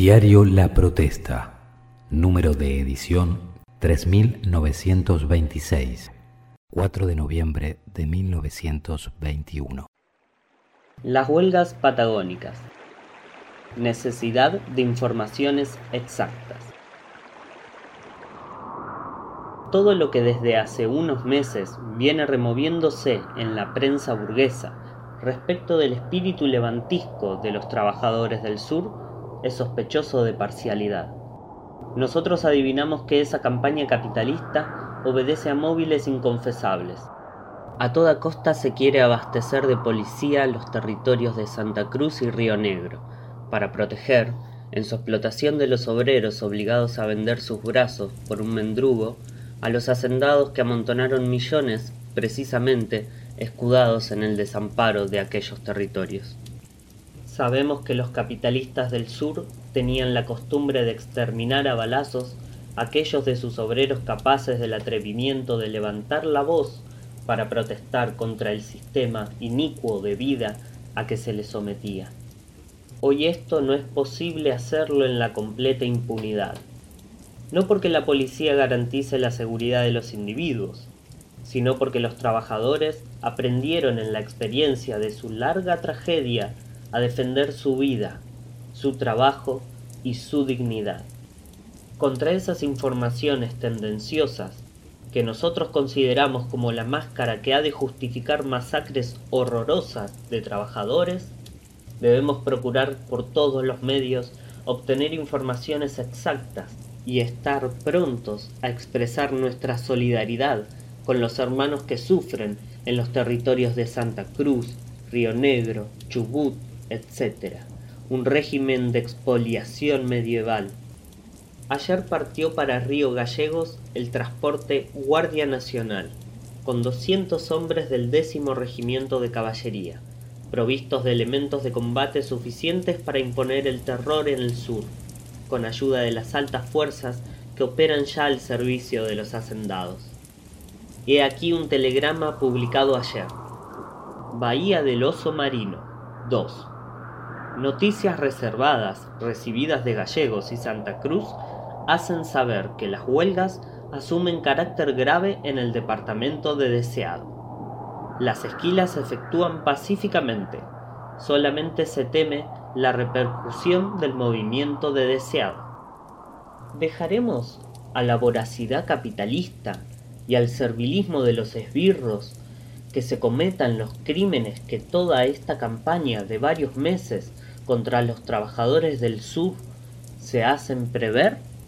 Diario La Protesta, número de edición 3926, 4 de noviembre de 1921. Las huelgas patagónicas. Necesidad de informaciones exactas. Todo lo que desde hace unos meses viene removiéndose en la prensa burguesa respecto del espíritu levantisco de los trabajadores del sur es sospechoso de parcialidad. Nosotros adivinamos que esa campaña capitalista obedece a móviles inconfesables. A toda costa se quiere abastecer de policía los territorios de Santa Cruz y Río Negro, para proteger, en su explotación de los obreros obligados a vender sus brazos por un mendrugo, a los hacendados que amontonaron millones, precisamente, escudados en el desamparo de aquellos territorios. Sabemos que los capitalistas del sur tenían la costumbre de exterminar a balazos a aquellos de sus obreros capaces del atrevimiento de levantar la voz para protestar contra el sistema inicuo de vida a que se les sometía. Hoy esto no es posible hacerlo en la completa impunidad, no porque la policía garantice la seguridad de los individuos, sino porque los trabajadores aprendieron en la experiencia de su larga tragedia a defender su vida, su trabajo y su dignidad. Contra esas informaciones tendenciosas, que nosotros consideramos como la máscara que ha de justificar masacres horrorosas de trabajadores, debemos procurar por todos los medios obtener informaciones exactas y estar prontos a expresar nuestra solidaridad con los hermanos que sufren en los territorios de Santa Cruz, Río Negro, Chubut, etc. Un régimen de expoliación medieval. Ayer partió para Río Gallegos el transporte Guardia Nacional, con 200 hombres del 10º Regimiento de Caballería, provistos de elementos de combate suficientes para imponer el terror en el sur, con ayuda de las altas fuerzas que operan ya al servicio de los hacendados. He aquí un telegrama publicado ayer. Bahía del Oso Marino, 2. Noticias reservadas recibidas de Gallegos y Santa Cruz hacen saber que las huelgas asumen carácter grave en el departamento de Deseado. Las esquilas se efectúan pacíficamente, solamente se teme la repercusión del movimiento de Deseado. ¿Dejaremos a la voracidad capitalista y al servilismo de los esbirros que se cometan los crímenes que toda esta campaña de varios meses contra los trabajadores del sur se hacen prever?